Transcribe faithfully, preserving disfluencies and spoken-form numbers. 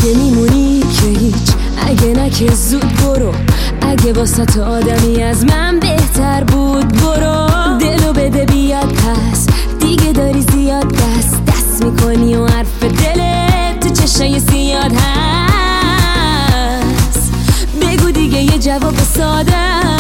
اگه میمونی که هیچ، اگه نه که زود برو، اگه واسه آدمی از من بهتر بود برو. دلو بده بیاد پس، دیگه داری زیاد دست دست میکنی و حرف دلت تو چشای سیاد هست. بگو دیگه یه جواب ساده